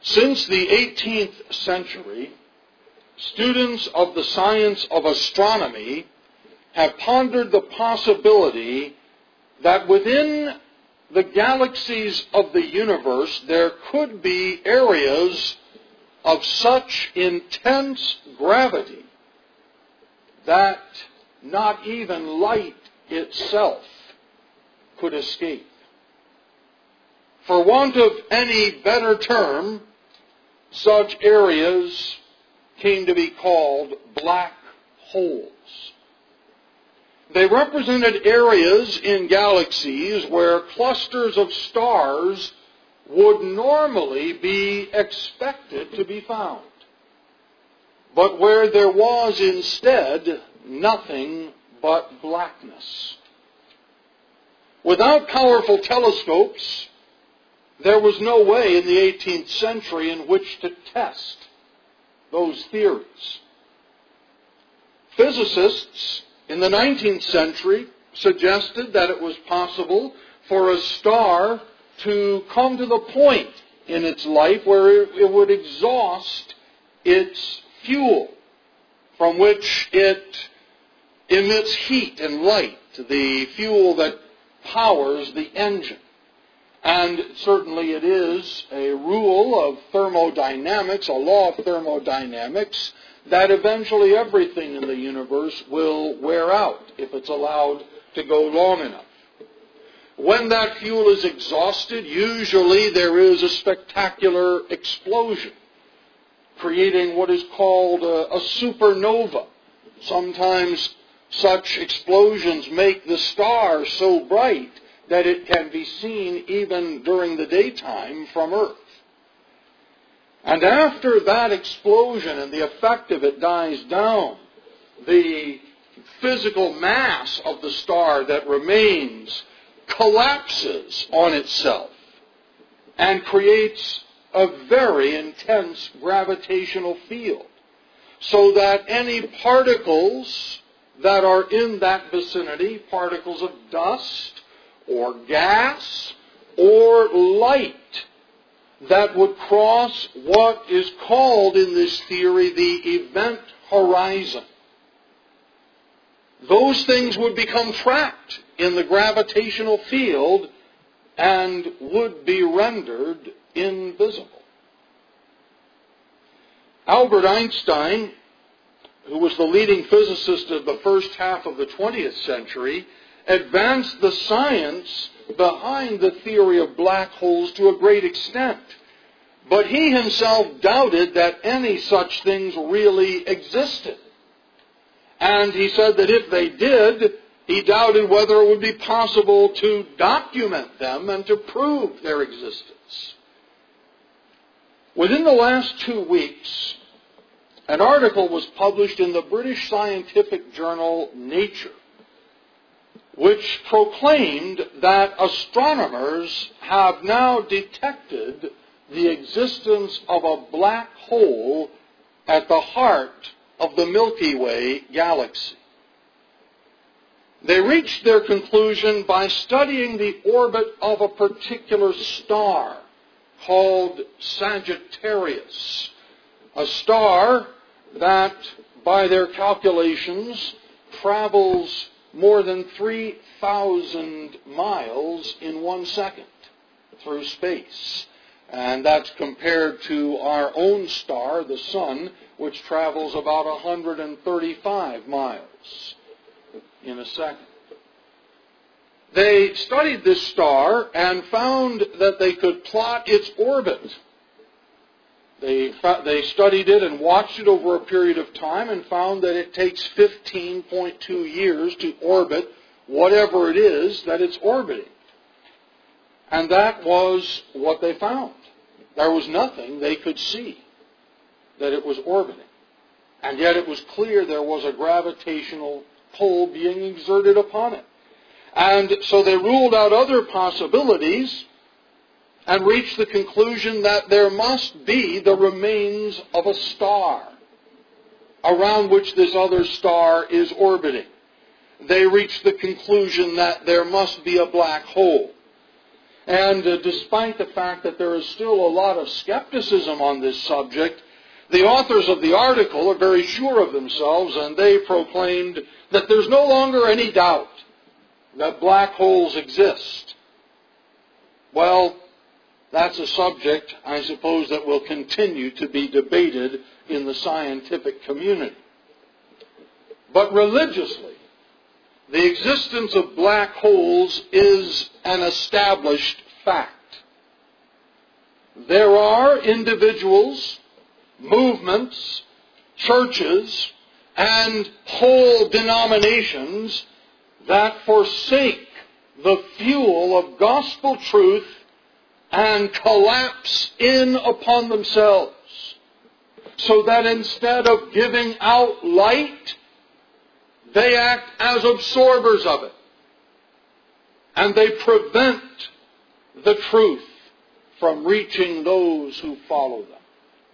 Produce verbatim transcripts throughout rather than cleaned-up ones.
Since the eighteenth century, students of the science of astronomy have pondered the possibility that within the galaxies of the universe there could be areas of such intense gravity that not even light itself could escape. For want of any better term, such areas came to be called black holes. They represented areas in galaxies where clusters of stars would normally be expected to be found, but where there was instead nothing but blackness. Without powerful telescopes, there was no way in the eighteenth century in which to test those theories. Physicists in the nineteenth century suggested that it was possible for a star to come to the point in its life where it would exhaust its fuel, from which it emits heat and light, the fuel that powers the engine. And certainly it is a rule of thermodynamics, a law of thermodynamics, that eventually everything in the universe will wear out if it's allowed to go long enough. When that fuel is exhausted, usually there is a spectacular explosion, creating what is called a, a supernova. Sometimes such explosions make the star so bright that it can be seen even during the daytime from Earth. And after that explosion and the effect of it dies down, the physical mass of the star that remains collapses on itself and creates a very intense gravitational field, so that any particles that are in that vicinity, particles of dust or gas or light, that would cross what is called in this theory the event horizon, those things would become trapped in the gravitational field and would be rendered invisible. Albert Einstein, who was the leading physicist of the first half of the twentieth century, advanced the science behind the theory of black holes to a great extent. But he himself doubted that any such things really existed. And he said that if they did, he doubted whether it would be possible to document them and to prove their existence. Within the last two weeks, an article was published in the British scientific journal Nature, which proclaimed that astronomers have now detected the existence of a black hole at the heart of the Milky Way galaxy. They reached their conclusion by studying the orbit of a particular star called Sagittarius, a star that, by their calculations, travels more than three thousand miles in one second through space. And that's compared to our own star, the Sun, which travels about one hundred thirty-five miles in a second. They studied this star and found that they could plot its orbit. They, they studied it and watched it over a period of time and found that it takes fifteen point two years to orbit whatever it is that it's orbiting. And that was what they found. There was nothing they could see that it was orbiting. And yet it was clear there was a gravitational pull being exerted upon it. And so they ruled out other possibilities and reached the conclusion that there must be the remains of a star around which this other star is orbiting. They reached the conclusion that there must be a black hole. And uh, despite the fact that there is still a lot of skepticism on this subject, the authors of the article are very sure of themselves, and they proclaimed that there's no longer any doubt that black holes exist. Well, that's a subject, I suppose, that will continue to be debated in the scientific community. But religiously, the existence of black holes is an established fact. There are individuals, movements, churches, and whole denominations that forsake the fuel of gospel truth and collapse in upon themselves, so that instead of giving out light, they act as absorbers of it, and they prevent the truth from reaching those who follow them.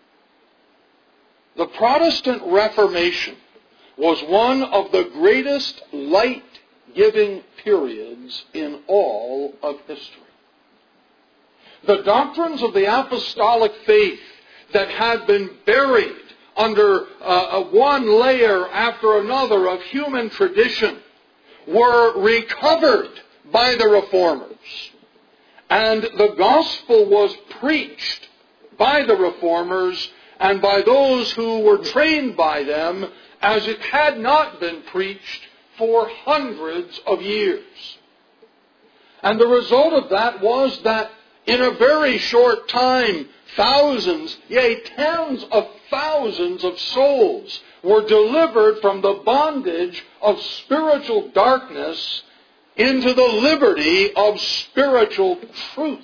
The Protestant Reformation was one of the greatest light-giving periods in all of history. The doctrines of the apostolic faith that had been buried under uh, one layer after another of human tradition were recovered by the Reformers. And the gospel was preached by the Reformers and by those who were trained by them as it had not been preached for hundreds of years. And the result of that was that in a very short time, thousands, yea, tens of thousands of souls were delivered from the bondage of spiritual darkness into the liberty of spiritual truth.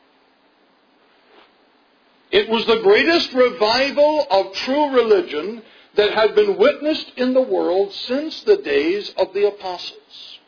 It was the greatest revival of true religion that had been witnessed in the world since the days of the apostles.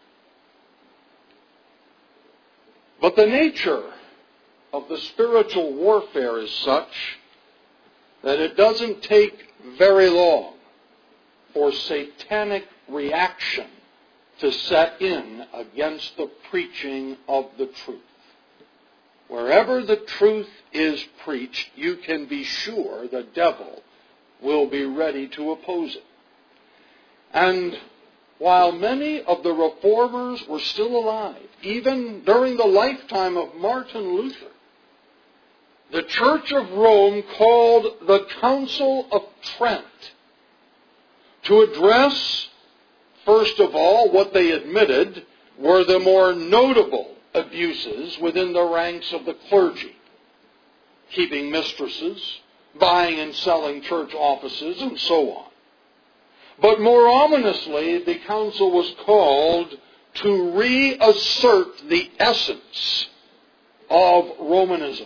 But the nature of the spiritual warfare is such that it doesn't take very long for satanic reaction to set in against the preaching of the truth. Wherever the truth is preached, you can be sure the devil will be ready to oppose it. And while many of the reformers were still alive, even during the lifetime of Martin Luther, the Church of Rome called the Council of Trent to address, first of all, what they admitted were the more notable abuses within the ranks of the clergy, keeping mistresses, buying and selling church offices, and so on. But more ominously, the council was called to reassert the essence of Romanism.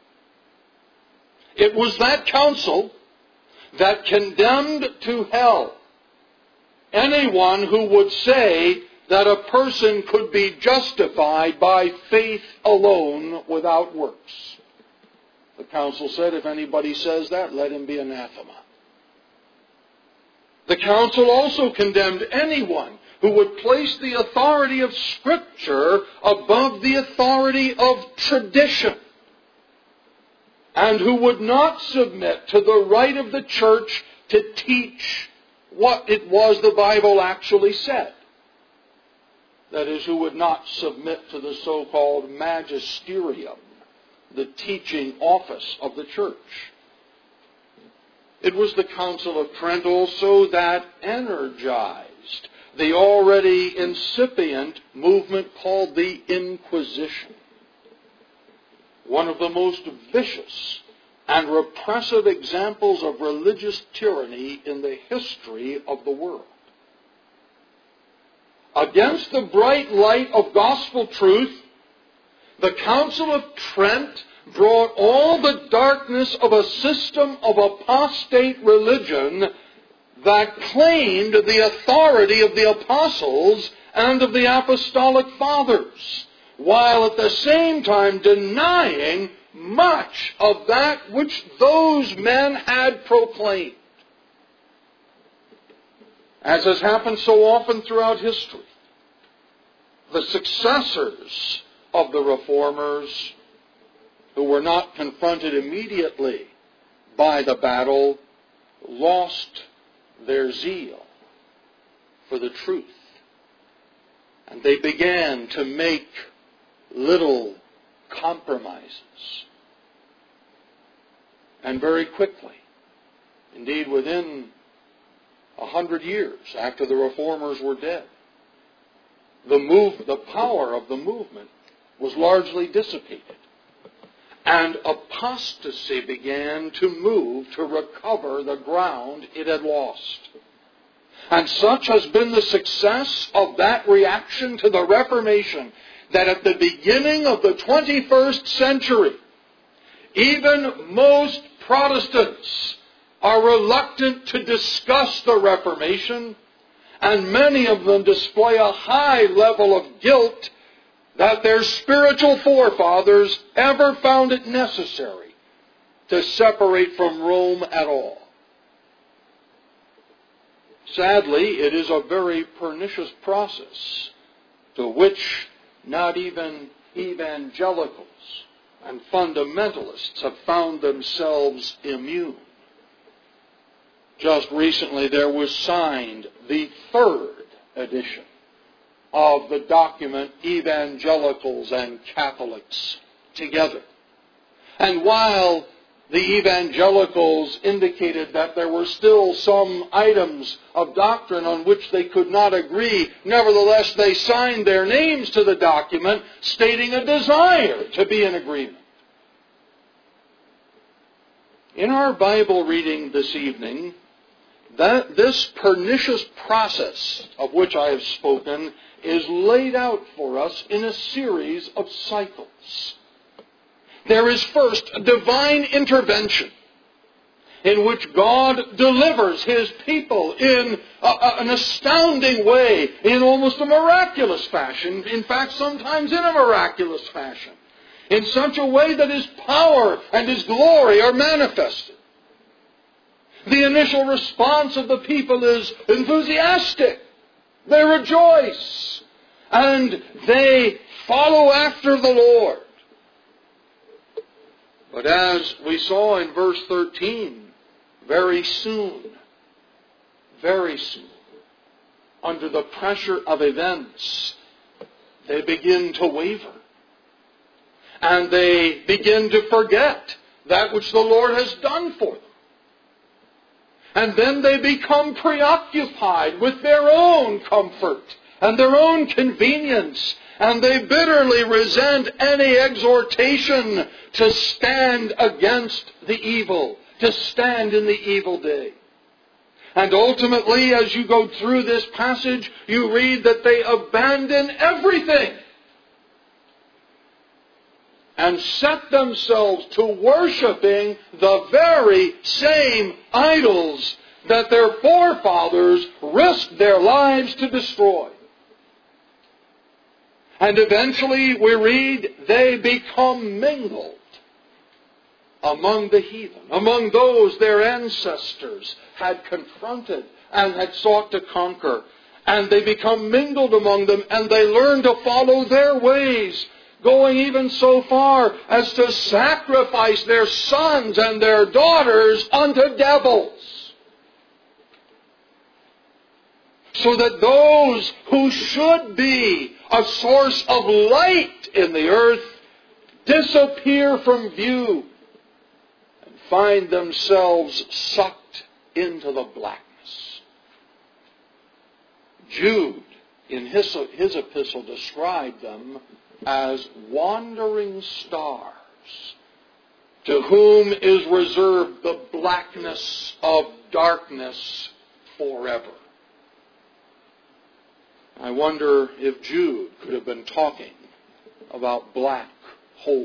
It was that council that condemned to hell anyone who would say that a person could be justified by faith alone without works. The council said, if anybody says that, let him be anathema. The council also condemned anyone who would place the authority of Scripture above the authority of tradition, and who would not submit to the right of the church to teach what it was the Bible actually said. That is, who would not submit to the so-called magisterium, the teaching office of the church. It was the Council of Trent also that energized the already incipient movement called the Inquisition, one of the most vicious and repressive examples of religious tyranny in the history of the world. Against the bright light of gospel truth, the Council of Trent brought all the darkness of a system of apostate religion that claimed the authority of the apostles and of the apostolic fathers, while at the same time denying much of that which those men had proclaimed. As has happened so often throughout history, the successors of the Reformers, who were not confronted immediately by the battle, lost their zeal for the truth. And they began to make little compromises. And very quickly, indeed within a hundred years after the Reformers were dead, the move, the power of the movement was largely dissipated. And apostasy began to move to recover the ground it had lost. And such has been the success of that reaction to the Reformation that at the beginning of the twenty-first century, even most Protestants are reluctant to discuss the Reformation, and many of them display a high level of guilt that their spiritual forefathers ever found it necessary to separate from Rome at all. Sadly, it is a very pernicious process to which not even evangelicals and fundamentalists have found themselves immune. Just recently there was signed the third edition of the document Evangelicals and Catholics Together. And while the evangelicals indicated that there were still some items of doctrine on which they could not agree, nevertheless they signed their names to the document stating a desire to be in agreement. In our Bible reading this evening, that this pernicious process of which I have spoken is laid out for us in a series of cycles. There is first a divine intervention in which God delivers His people in a, a, an astounding way, in almost a miraculous fashion, in fact sometimes in a miraculous fashion, in such a way that His power and His glory are manifested. The initial response of the people is enthusiastic. They rejoice. And they follow after the Lord. But as we saw in verse thirteen, very soon, very soon, under the pressure of events, they begin to waver. And they begin to forget that which the Lord has done for them. And then they become preoccupied with their own comfort and their own convenience. And they bitterly resent any exhortation to stand against the evil, to stand in the evil day. And ultimately, as you go through this passage, you read that they abandon everything and set themselves to worshiping the very same idols that their forefathers risked their lives to destroy. And eventually, we read, they become mingled among the heathen, among those their ancestors had confronted and had sought to conquer. And they become mingled among them, and they learn to follow their ways, going even so far as to sacrifice their sons and their daughters unto devils. So that those who should be a source of light in the earth disappear from view and find themselves sucked into the blackness. Jude, in his, his epistle, described them as wandering stars, to whom is reserved the blackness of darkness forever. I wonder if Jude could have been talking about black holes.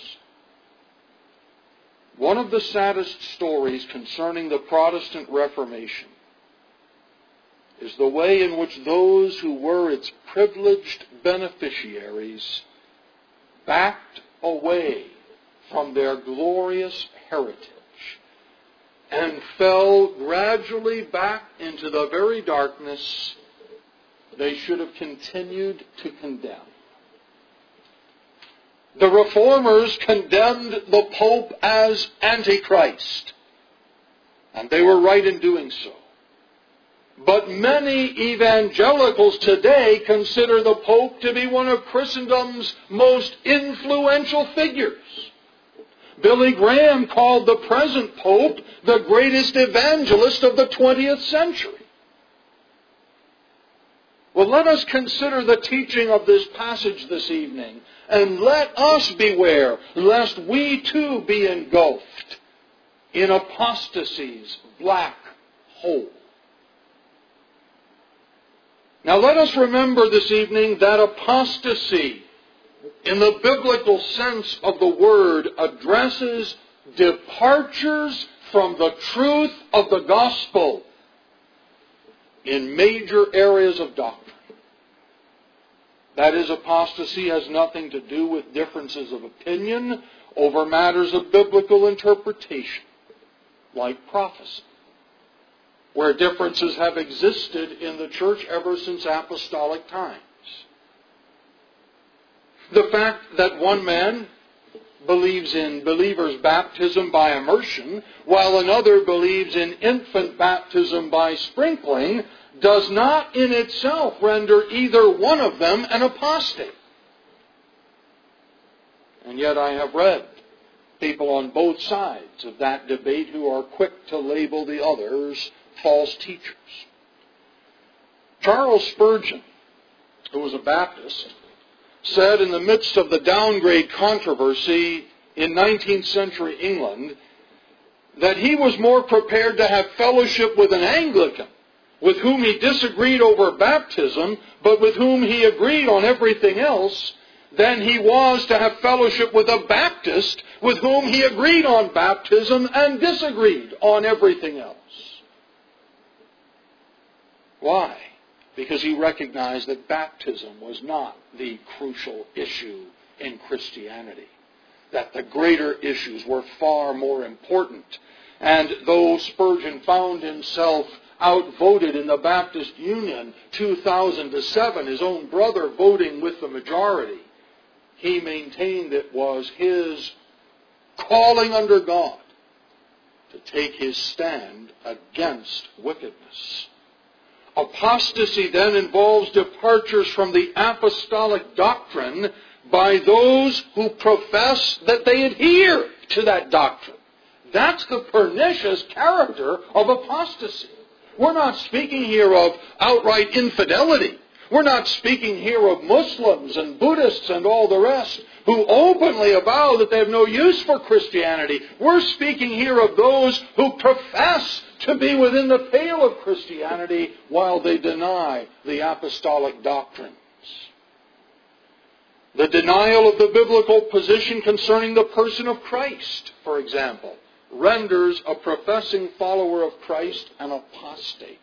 One of the saddest stories concerning the Protestant Reformation is the way in which those who were its privileged beneficiaries backed away from their glorious heritage and fell gradually back into the very darkness they should have continued to condemn. The Reformers condemned the Pope as Antichrist, and they were right in doing so. But many evangelicals today consider the Pope to be one of Christendom's most influential figures. Billy Graham called the present Pope the greatest evangelist of the twentieth century. Well, let us consider the teaching of this passage this evening, and let us beware lest we too be engulfed in apostasy's black hole. Now let us remember this evening that apostasy, in the biblical sense of the word, addresses departures from the truth of the gospel in major areas of doctrine. That is, apostasy has nothing to do with differences of opinion over matters of biblical interpretation, like prophecy, where differences have existed in the church ever since apostolic times. The fact that one man believes in believer's baptism by immersion, while another believes in infant baptism by sprinkling, does not in itself render either one of them an apostate. And yet I have read people on both sides of that debate who are quick to label the others false teachers. Charles Spurgeon, who was a Baptist, said in the midst of the downgrade controversy in nineteenth century England that he was more prepared to have fellowship with an Anglican with whom he disagreed over baptism, but with whom he agreed on everything else, than he was to have fellowship with a Baptist with whom he agreed on baptism and disagreed on everything else. Why? Because he recognized that baptism was not the crucial issue in Christianity, that the greater issues were far more important. And though Spurgeon found himself outvoted in the Baptist Union two thousand to seven, his own brother voting with the majority, he maintained it was his calling under God to take his stand against wickedness. Apostasy then involves departures from the apostolic doctrine by those who profess that they adhere to that doctrine. That's the pernicious character of apostasy. We're not speaking here of outright infidelity. We're not speaking here of Muslims and Buddhists and all the rest who openly avow that they have no use for Christianity. We're speaking here of those who profess to be within the pale of Christianity while they deny the apostolic doctrines. The denial of the biblical position concerning the person of Christ, for example, renders a professing follower of Christ an apostate.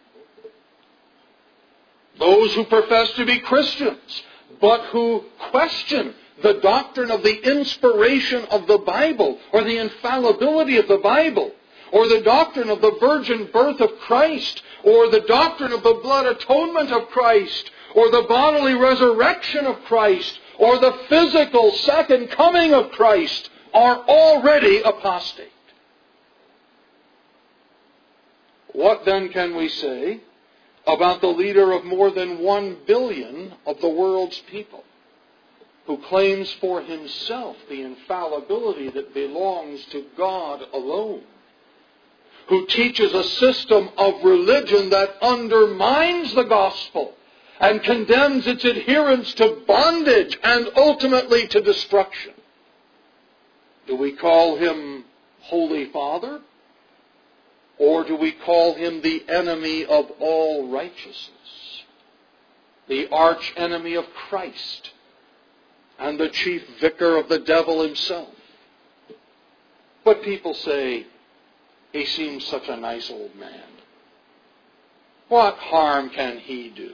Those who profess to be Christians, but who question the doctrine of the inspiration of the Bible, or the infallibility of the Bible, or the doctrine of the virgin birth of Christ, or the doctrine of the blood atonement of Christ, or the bodily resurrection of Christ, or the physical second coming of Christ, are already apostate. What then can we say about the leader of more than one billion of the world's people, who claims for himself the infallibility that belongs to God alone, who teaches a system of religion that undermines the gospel and condemns its adherents to bondage and ultimately to destruction? Do we call him Holy Father? Or do we call him the enemy of all righteousness, the arch enemy of Christ, and the chief vicar of the devil himself? But people say, he seems such a nice old man. What harm can he do?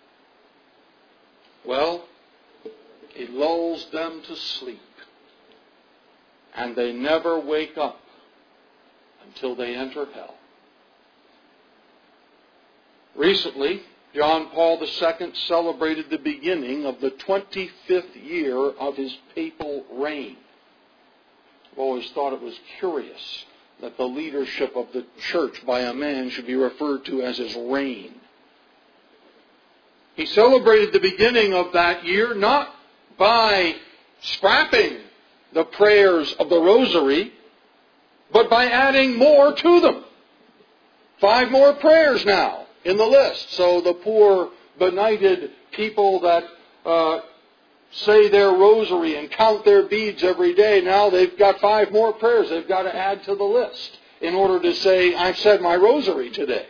Well, he lulls them to sleep, and they never wake up until they enter hell. Recently, John Paul the Second celebrated the beginning of the twenty-fifth year of his papal reign. I've always thought it was curious that the leadership of the church by a man should be referred to as his reign. He celebrated the beginning of that year not by scrapping the prayers of the rosary, but by adding more to them. Five more prayers now in the list. So the poor, benighted people that uh, say their rosary and count their beads every day, now they've got five more prayers they've got to add to the list in order to say, I've said my rosary today.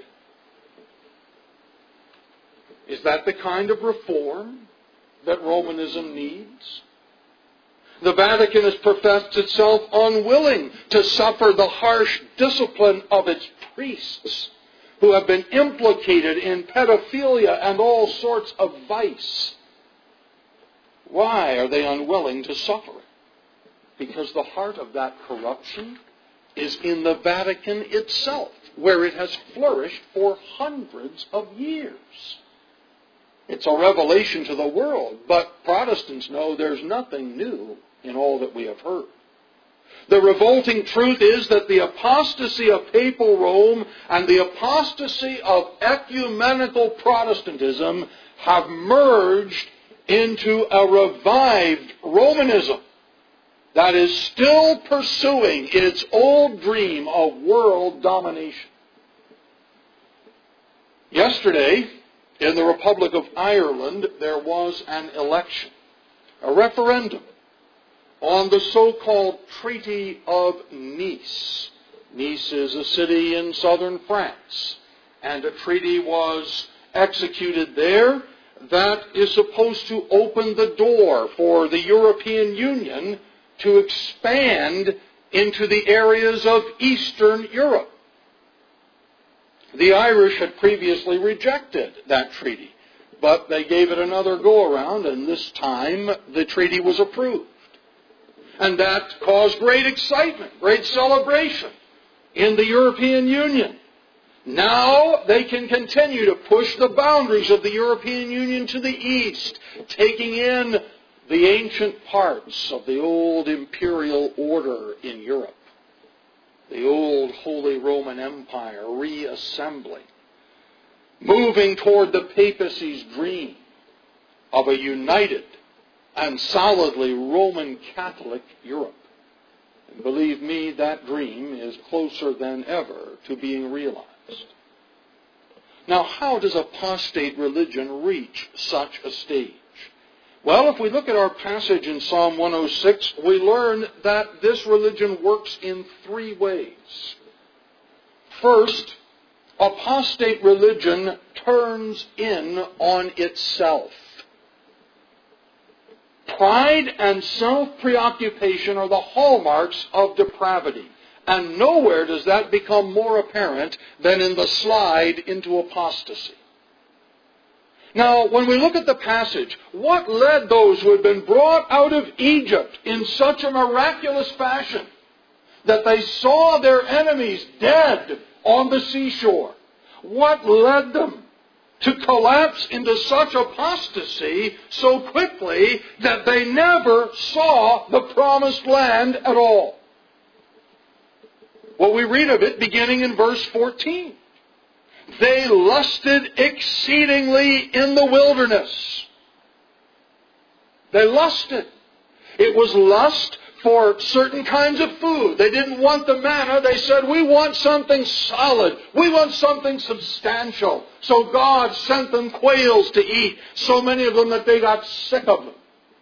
Is that the kind of reform that Romanism needs? The Vatican has professed itself unwilling to suffer the harsh discipline of its priests who have been implicated in pedophilia and all sorts of vice. Why are they unwilling to suffer it? Because the heart of that corruption is in the Vatican itself, where it has flourished for hundreds of years. It's a revelation to the world, but Protestants know there's nothing new in all that we have heard. The revolting truth is that the apostasy of papal Rome and the apostasy of ecumenical Protestantism have merged into a revived Romanism that is still pursuing its old dream of world domination. Yesterday, in the Republic of Ireland, there was an election, a referendum, on the so-called Treaty of Nice. Nice is a city in southern France, and a treaty was executed there that is supposed to open the door for the European Union to expand into the areas of Eastern Europe. The Irish had previously rejected that treaty, but they gave it another go-around, and this time the treaty was approved. And that caused great excitement, great celebration in the European Union. Now they can continue to push the boundaries of the European Union to the east, taking in the ancient parts of the old imperial order in Europe. The old Holy Roman Empire reassembling, moving toward the papacy's dream of a united and solidly Roman Catholic Europe. And believe me, that dream is closer than ever to being realized. Now, how does apostate religion reach such a stage? Well, if we look at our passage in Psalm one oh six, we learn that this religion works in three ways. First, apostate religion turns in on itself. Pride and self-preoccupation are the hallmarks of depravity. And nowhere does that become more apparent than in the slide into apostasy. Now, when we look at the passage, what led those who had been brought out of Egypt in such a miraculous fashion that they saw their enemies dead on the seashore? What led them to collapse into such apostasy so quickly that they never saw the promised land at all? Well, we read of it beginning in verse fourteen. They lusted exceedingly in the wilderness. They lusted. It was lust for certain kinds of food. They didn't want the manna. They said, we want something solid. We want something substantial. So God sent them quails to eat, so many of them that they got sick of them.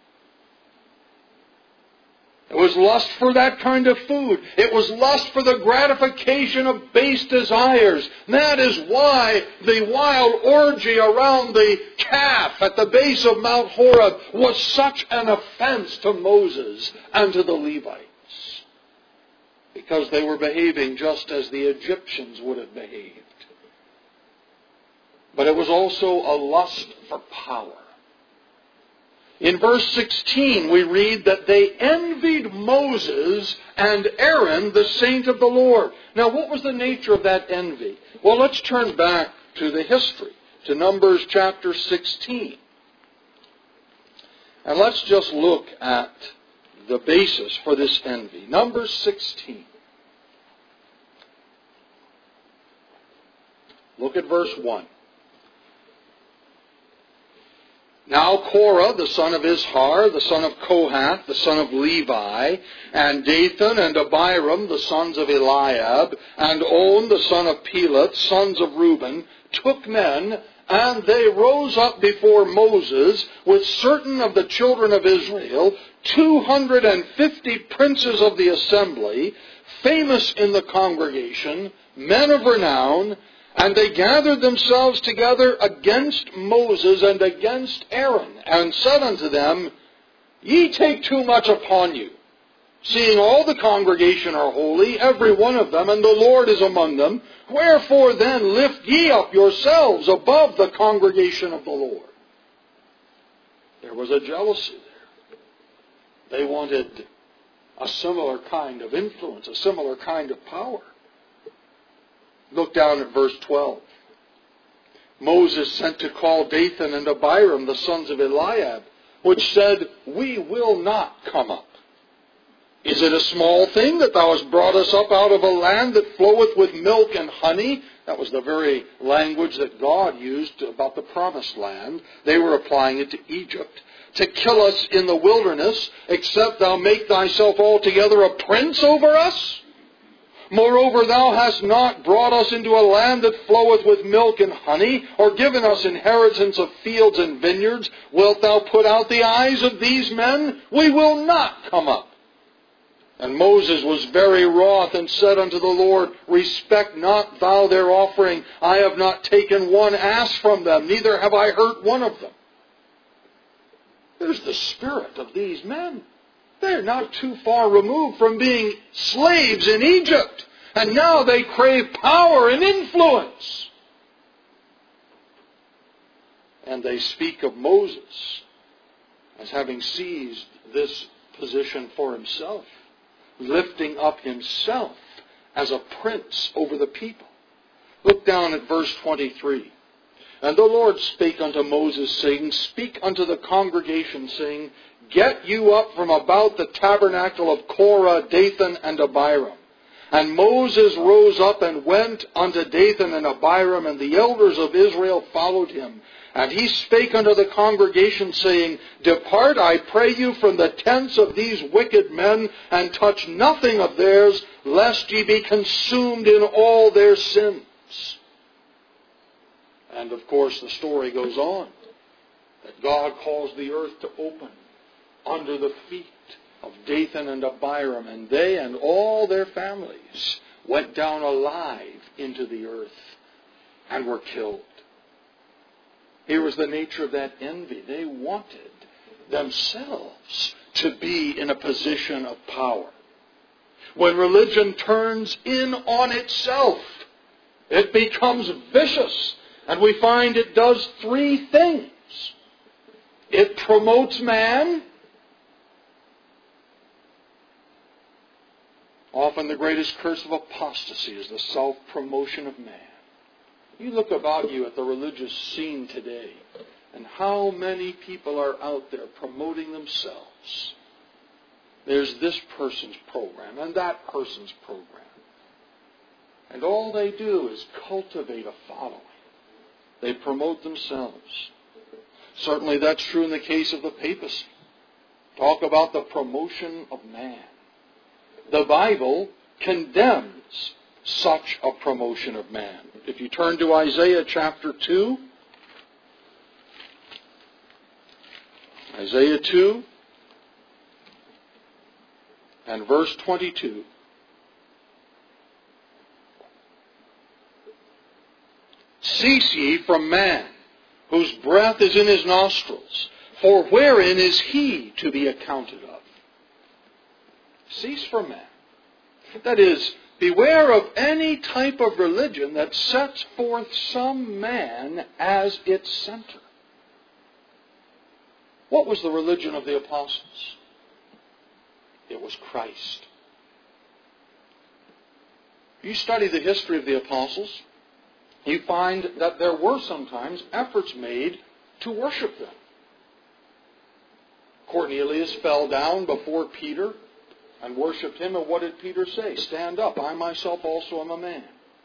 It was lust for that kind of food. It was lust for the gratification of base desires. That is why the wild orgy around the calf at the base of Mount Horeb was such an offense to Moses and to the Levites. Because they were behaving just as the Egyptians would have behaved. But it was also a lust for power. In verse sixteen, we read that they envied Moses and Aaron, the saint of the Lord. Now, what was the nature of that envy? Well, let's turn back to the history. to Numbers chapter sixteen. And let's just look at the basis for this envy. Numbers sixteen. Look at verse one. Now Korah, the son of Izhar, the son of Kohath, the son of Levi, and Dathan and Abiram, the sons of Eliab, and On, the son of Peleth, sons of Reuben, took men, and they rose up before Moses with certain of the children of Israel, two hundred and fifty princes of the assembly, famous in the congregation, men of renown, and they gathered themselves together against Moses and against Aaron, and said unto them, Ye take too much upon you, seeing all the congregation are holy, every one of them, and the Lord is among them. Wherefore then lift ye up yourselves above the congregation of the Lord? There was a jealousy there. They wanted a similar kind of influence, a similar kind of power. Look down at verse twelve. Moses sent to call Dathan and Abiram, the sons of Eliab, which said, We will not come up. Is it a small thing that thou hast brought us up out of a land that floweth with milk and honey? That was the very language that God used about the promised land. They were applying it to Egypt. To kill us in the wilderness, except thou make thyself altogether a prince over us? Moreover, thou hast not brought us into a land that floweth with milk and honey, or given us inheritance of fields and vineyards. Wilt thou put out the eyes of these men? We will not come up. And Moses was very wroth, and said unto the Lord, Respect not thou their offering. I have not taken one ass from them, neither have I hurt one of them. There's the spirit of these men. They're not too far removed from being slaves in Egypt. And now they crave power and influence. And they speak of Moses as having seized this position for himself, lifting up himself as a prince over the people. Look down at verse twenty-three. And the Lord spake unto Moses, saying, Speak unto the congregation, saying, Get you up from about the tabernacle of Korah, Dathan, and Abiram. And Moses rose up and went unto Dathan and Abiram, and the elders of Israel followed him. And he spake unto the congregation, saying, Depart, I pray you, from the tents of these wicked men, and touch nothing of theirs, lest ye be consumed in all their sins. And of course the story goes on, that God caused the earth to open under the feet of Dathan and Abiram, and they and all their families went down alive into the earth and were killed. Here was the nature of that envy. They wanted themselves to be in a position of power. When religion turns in on itself, it becomes vicious, and we find it does three things. It promotes man. Often the greatest curse of apostasy is the self-promotion of man. You look about you at the religious scene today, and how many people are out there promoting themselves. There's this person's program and that person's program. And all they do is cultivate a following. They promote themselves. Certainly that's true in the case of the papacy. Talk about the promotion of man. The Bible condemns such a promotion of man. If you turn to Isaiah chapter two, Isaiah two and verse twenty-two. Cease ye from man, whose breath is in his nostrils, for wherein is he to be accounted of? Cease from man. That is, beware of any type of religion that sets forth some man as its center. What was the religion of the apostles? It was Christ. You study the history of the apostles, you find that there were sometimes efforts made to worship them. Cornelius fell down before Peter and worshipped him, and what did Peter say? Stand up, I myself also am a man.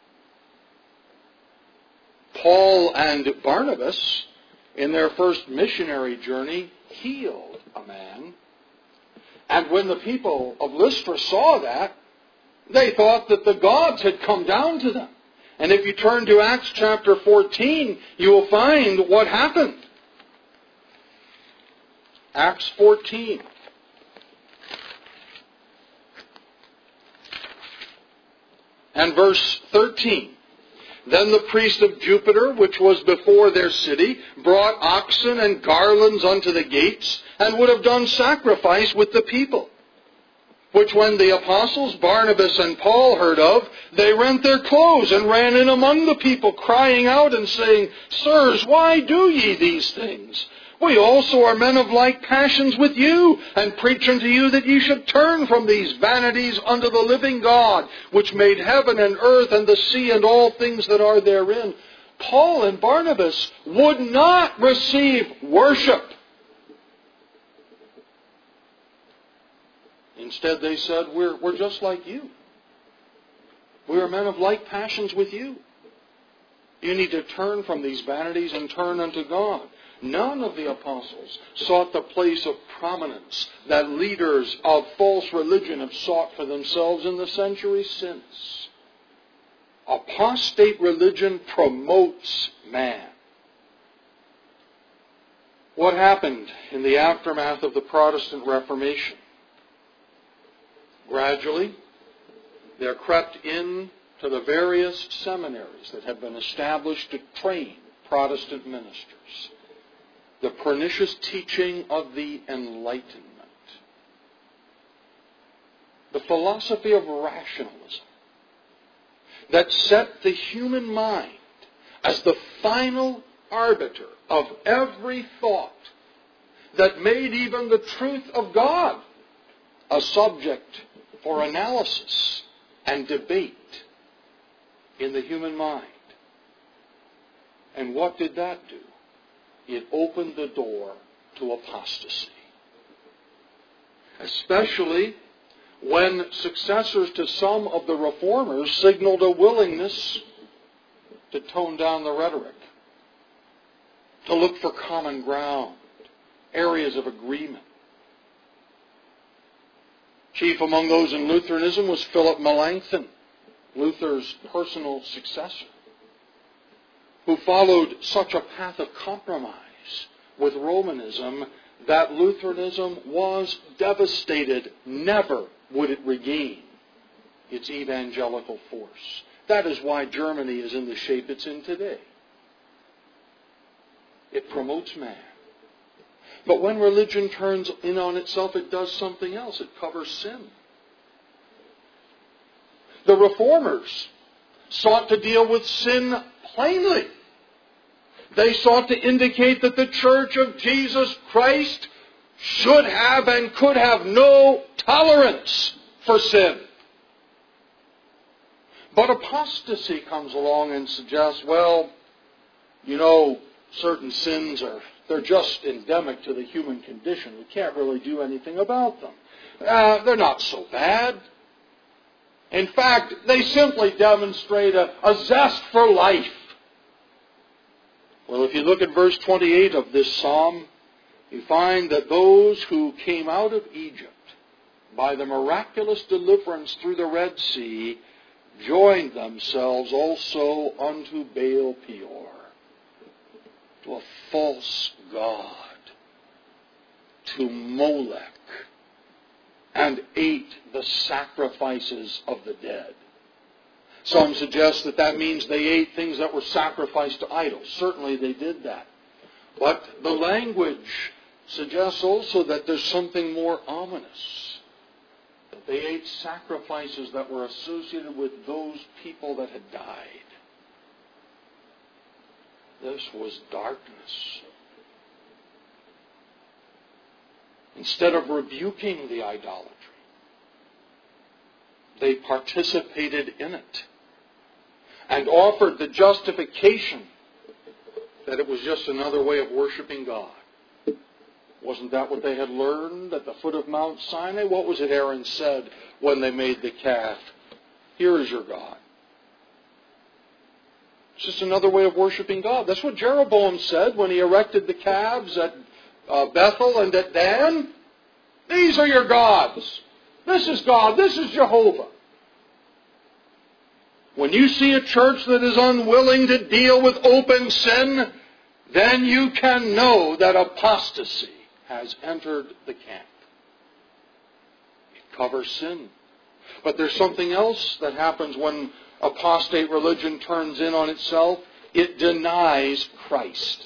Paul and Barnabas, in their first missionary journey, healed a man. And when the people of Lystra saw that, they thought that the gods had come down to them. And if you turn to Acts chapter fourteen, you will find what happened. Acts fourteen. And verse thirteen. Then the priest of Jupiter, which was before their city, brought oxen and garlands unto the gates, and would have done sacrifice with the people. Which when the apostles Barnabas and Paul heard of, they rent their clothes and ran in among the people, crying out and saying, Sirs, why do ye these things? We also are men of like passions with you, and preach unto you that ye should turn from these vanities unto the living God, which made heaven and earth and the sea and all things that are therein. Paul and Barnabas would not receive worship. Instead, they said, we're, we're just like you. We are men of like passions with you. You need to turn from these vanities and turn unto God. None of the apostles sought the place of prominence that leaders of false religion have sought for themselves in the centuries since. Apostate religion promotes man. What happened in the aftermath of the Protestant Reformation? Gradually, there crept in to the various seminaries that have been established to train Protestant ministers the pernicious teaching of the Enlightenment, the philosophy of rationalism that set the human mind as the final arbiter of every thought, that made even the truth of God a subject for analysis and debate in the human mind. And what did that do? It opened the door to apostasy. Especially when successors to some of the reformers signaled a willingness to tone down the rhetoric, to look for common ground, areas of agreement. Chief among those in Lutheranism was Philip Melanchthon, Luther's personal successor, who followed such a path of compromise with Romanism that Lutheranism was devastated. Never would it regain its evangelical force. That is why Germany is in the shape it's in today. It promotes man. But when religion turns in on itself, it does something else. It covers sin. The Reformers sought to deal with sin plainly. They sought to indicate that the Church of Jesus Christ should have and could have no tolerance for sin. But apostasy comes along and suggests, well, you know, certain sins are, they're just endemic to the human condition. We can't really do anything about them. Uh, they're not so bad. In fact, they simply demonstrate a, a zest for life. Well, if you look at verse twenty-eight of this psalm, you find that those who came out of Egypt by the miraculous deliverance through the Red Sea joined themselves also unto Baal Peor, to a false god, to Molech, and ate the sacrifices of the dead. Some suggest that that means they ate things that were sacrificed to idols. Certainly they did that. But the language suggests also that there's something more ominous. That they ate sacrifices that were associated with those people that had died. This was darkness. Instead of rebuking the idolatry, they participated in it. and offered the justification that it was just another way of worshiping God. Wasn't that what they had learned at the foot of Mount Sinai? What was it Aaron said when they made the calf? Here is your God. It's just another way of worshiping God. That's what Jeroboam said when he erected the calves at uh, Bethel and at Dan. These are your gods. This is God. This is Jehovah. When you see a church that is unwilling to deal with open sin, then you can know that apostasy has entered the camp. It covers sin. But there's something else that happens when apostate religion turns in on itself. It denies Christ.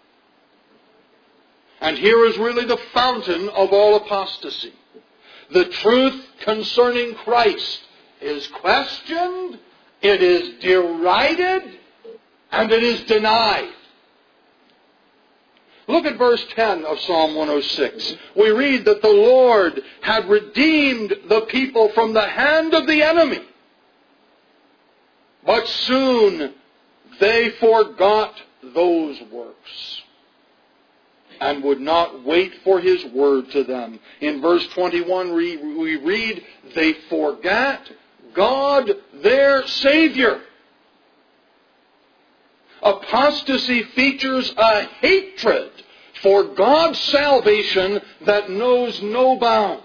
And here is really the fountain of all apostasy. The truth concerning Christ is questioned, it is derided, and it is denied. Look at verse ten of Psalm one oh six. We read that the Lord had redeemed the people from the hand of the enemy. But soon they forgot those works and would not wait for His word to them. In verse twenty-one we read, they forgot God their Savior. Apostasy features a hatred for God's salvation that knows no bounds.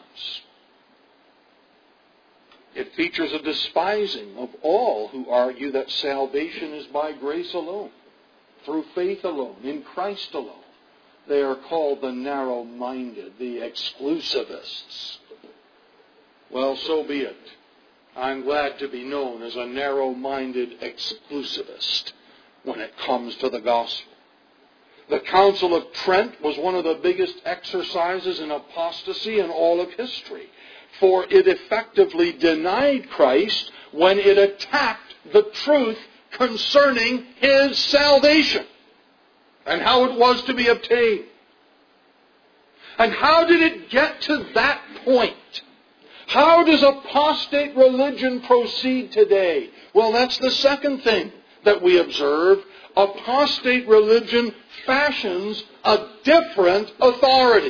It features a despising of all who argue that salvation is by grace alone, through faith alone, in Christ alone. They are called the narrow-minded, the exclusivists. Well, so be it. I'm glad to be known as a narrow-minded exclusivist when it comes to the gospel. The Council of Trent was one of the biggest exercises in apostasy in all of history, for it effectively denied Christ when it attacked the truth concerning His salvation and how it was to be obtained. And how did it get to that point? How does apostate religion proceed today? Well, that's the second thing that we observe. Apostate religion fashions a different authority.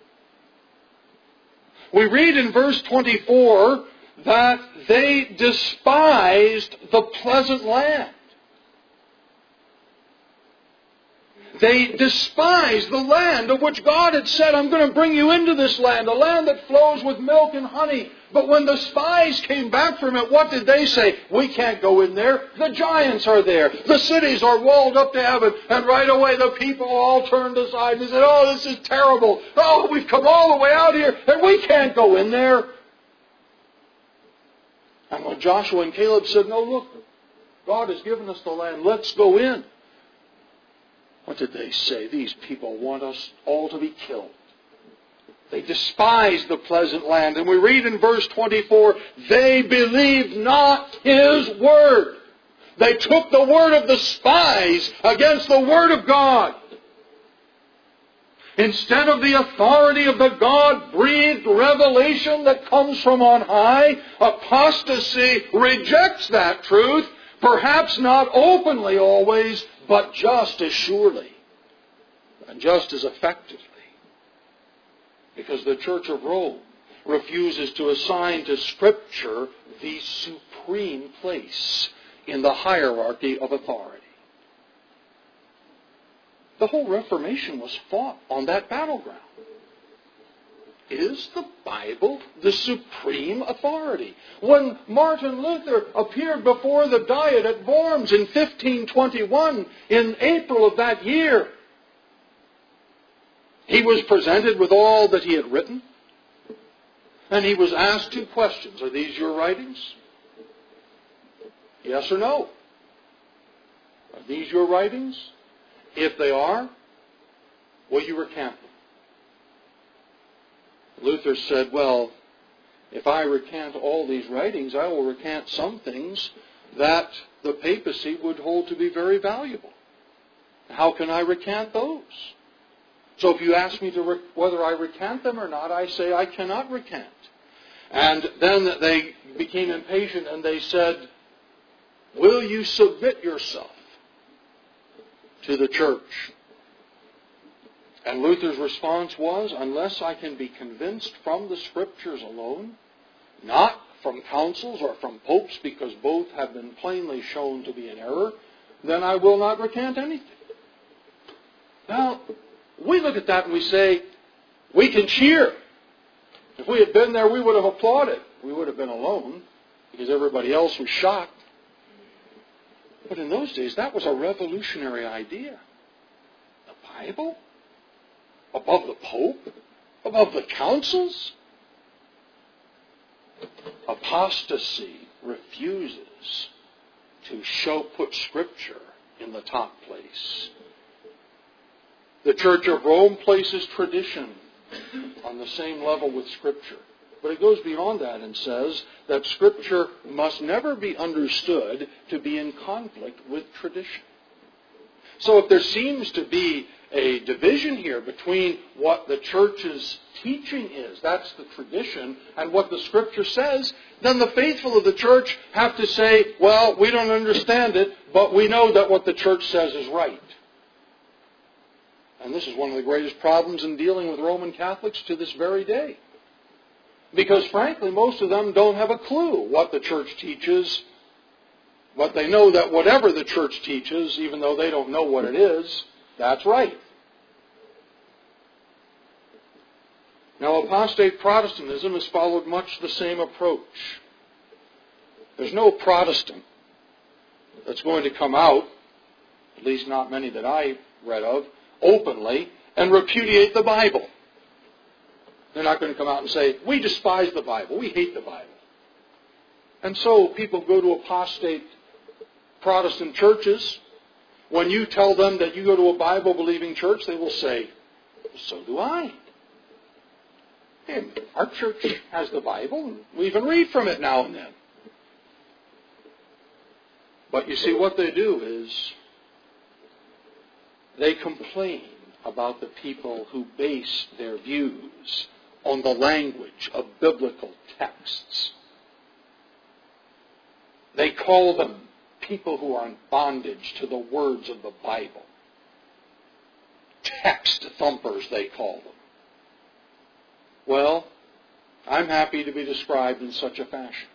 We read in verse twenty-four that they despised the pleasant land. They despised the land of which God had said, I'm going to bring you into this land, a land that flows with milk and honey. But when the spies came back from it, what did they say? We can't go in there. The giants are there. The cities are walled up to heaven. And right away the people all turned aside and said, oh, this is terrible. Oh, we've come all the way out here and we can't go in there. And when Joshua and Caleb said, no, look, God has given us the land. Let's go in. What did they say? These people want us all to be killed. They despised the pleasant land. And we read in verse twenty-four, they believed not His word. They took the word of the spies against the word of God. Instead of the authority of the God-breathed revelation that comes from on high, apostasy rejects that truth, perhaps not openly always, but just as surely and just as effectively. Because the Church of Rome refuses to assign to Scripture the supreme place in the hierarchy of authority. The whole Reformation was fought on that battleground. Is the Bible the supreme authority? When Martin Luther appeared before the Diet at Worms in fifteen twenty-one, in April of that year, he was presented with all that he had written, and he was asked two questions. Are these your writings? Yes or no? Are these your writings? If they are, will you recant them? Luther said, well, if I recant all these writings, I will recant some things that the papacy would hold to be very valuable. How can I recant those? So if you ask me to re- whether I recant them or not, I say I cannot recant. And then they became impatient and they said, Will you submit yourself to the church? And Luther's response was, unless I can be convinced from the Scriptures alone, not from councils or from popes, because both have been plainly shown to be in error, then I will not recant anything. Now, we look at that and we say, we can cheer. If we had been there, we would have applauded. We would have been alone, because everybody else was shocked. But in those days, that was a revolutionary idea. The Bible? Above the Pope? Above the councils? Apostasy refuses to show, put Scripture in the top place. The Church of Rome places tradition on the same level with Scripture. But it goes beyond that and says that Scripture must never be understood to be in conflict with tradition. So if there seems to be a division here between what the church's teaching is, that's the tradition, and what the Scripture says, then the faithful of the church have to say, well, we don't understand it, but we know that what the church says is right. And this is one of the greatest problems in dealing with Roman Catholics to this very day. Because frankly, most of them don't have a clue what the church teaches, but they know that whatever the church teaches, even though they don't know what it is, that's right. Now, apostate Protestantism has followed much the same approach. There's no Protestant that's going to come out, at least not many that I read of, openly, and repudiate the Bible. They're not going to come out and say, we despise the Bible, we hate the Bible. And so people go to apostate Protestant churches. When you tell them that you go to a Bible-believing church, they will say, so do I. And our church has the Bible, and we even read from it now and then. But you see, what they do is they complain about the people who base their views on the language of biblical texts. They call them people who are in bondage to the words of the Bible. Text thumpers, they call them. Well, I'm happy to be described in such a fashion.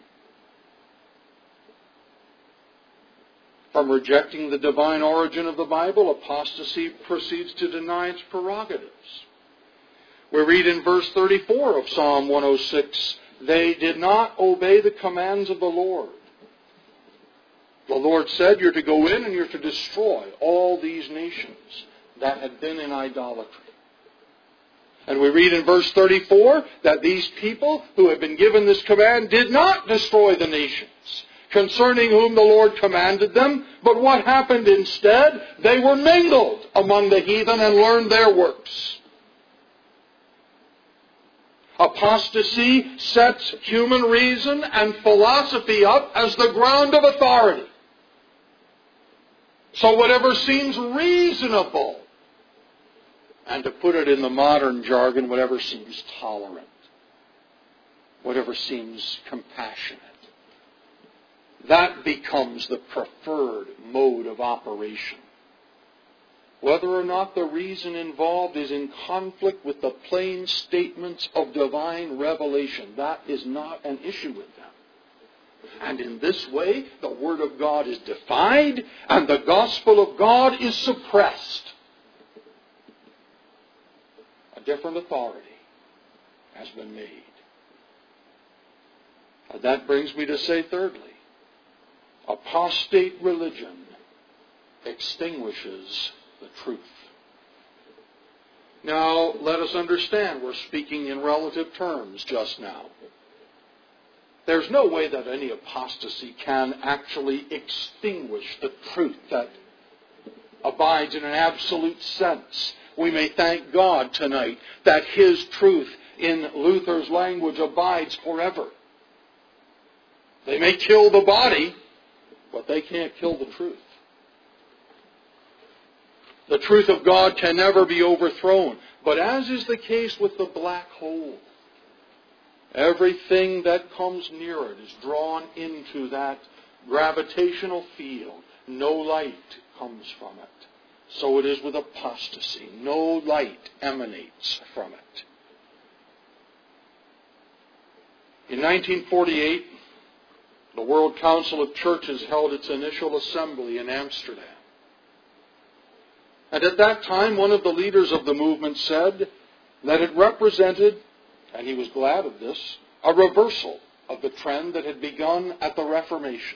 From rejecting the divine origin of the Bible, apostasy proceeds to deny its prerogatives. We read in verse thirty-four of Psalm one oh six, they did not obey the commands of the Lord. The Lord said, you're to go in and you're to destroy all these nations that had been in idolatry. And we read in verse thirty-four that these people who had been given this command did not destroy the nations, concerning whom the Lord commanded them. But what happened instead? They were mingled among the heathen and learned their works. Apostasy sets human reason and philosophy up as the ground of authority. So whatever seems reasonable, and to put it in the modern jargon, whatever seems tolerant, whatever seems compassionate, that becomes the preferred mode of operation. Whether or not the reason involved is in conflict with the plain statements of divine revelation, that is not an issue with them. And in this way, the Word of God is defied and the gospel of God is suppressed. A different authority has been made. And that brings me to say thirdly, apostate religion extinguishes the truth. Now, let us understand, we're speaking in relative terms just now. There's no way that any apostasy can actually extinguish the truth that abides in an absolute sense. We may thank God tonight that His truth in Luther's language abides forever. They may kill the body, but they can't kill the truth. The truth of God can never be overthrown. But as is the case with the black hole, everything that comes near it is drawn into that gravitational field. No light comes from it. So it is with apostasy. No light emanates from it. In nineteen forty-eight, the World Council of Churches held its initial assembly in Amsterdam. And at that time, one of the leaders of the movement said that it represented, and he was glad of this, a reversal of the trend that had begun at the Reformation.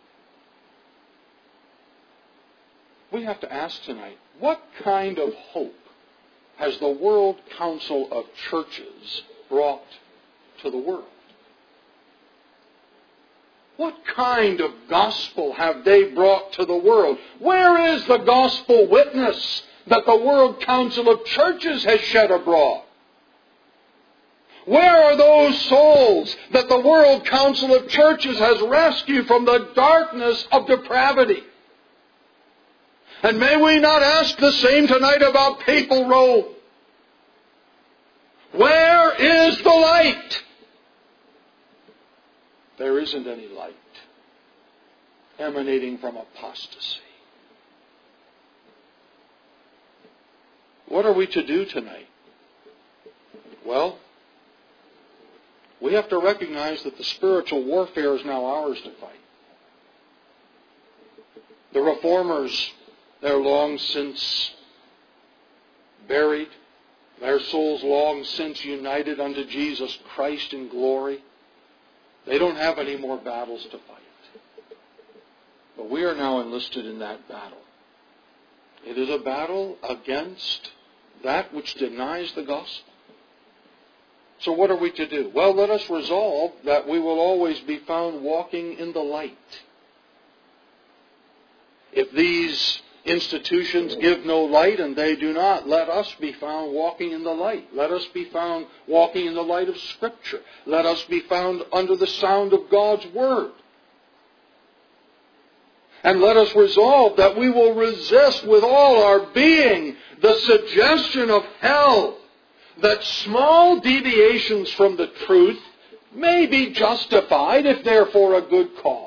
We have to ask tonight, what kind of hope has the World Council of Churches brought to the world? What kind of gospel have they brought to the world? Where is the gospel witness that the World Council of Churches has shed abroad? Where are those souls that the World Council of Churches has rescued from the darkness of depravity? And may we not ask the same tonight about Papal Rome? Where is the light? There isn't any light emanating from apostasy. What are we to do tonight? Well, we have to recognize that the spiritual warfare is now ours to fight. The reformers, they're long since buried, their souls long since united unto Jesus Christ in glory. They don't have any more battles to fight. But we are now enlisted in that battle. It is a battle against that which denies the gospel. So what are we to do? Well, let us resolve that we will always be found walking in the light. If these institutions give no light, and they do not, let us be found walking in the light. Let us be found walking in the light of Scripture. Let us be found under the sound of God's Word. And let us resolve that we will resist with all our being the suggestion of hell, that small deviations from the truth may be justified if they're for a good cause.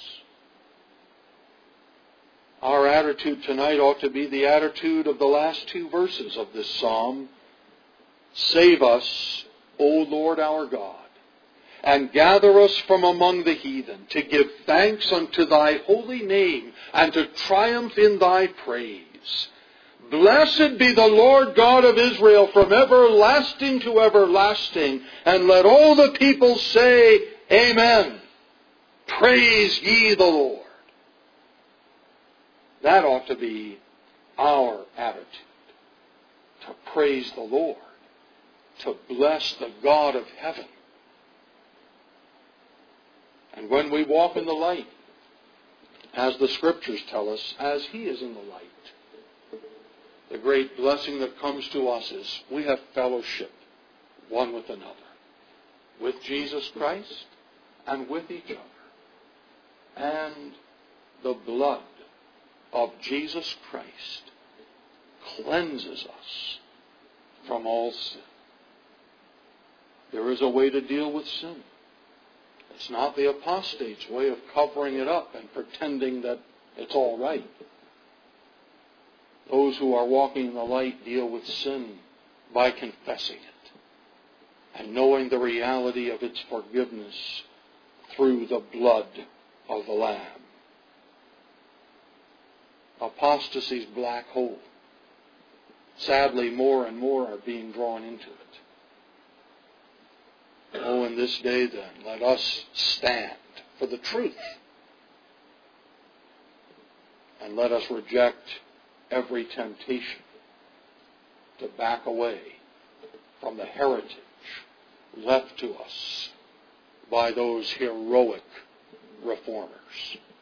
Our attitude tonight ought to be the attitude of the last two verses of this psalm. Save us, O Lord our God, and gather us from among the heathen, to give thanks unto thy holy name, and to triumph in thy praise. Blessed be the Lord God of Israel from everlasting to everlasting. And let all the people say, Amen. Praise ye the Lord. That ought to be our attitude. To praise the Lord. To bless the God of heaven. And when we walk in the light, as the Scriptures tell us, as He is in the light, the great blessing that comes to us is we have fellowship one with another. With Jesus Christ and with each other. And the blood of Jesus Christ cleanses us from all sin. There is a way to deal with sin. It's not the apostate's way of covering it up and pretending that it's all right. Those who are walking in the light deal with sin by confessing it and knowing the reality of its forgiveness through the blood of the Lamb. Apostasy's black hole. Sadly, more and more are being drawn into it. Oh, in this day then, let us stand for the truth. And let us reject every temptation to back away from the heritage left to us by those heroic reformers.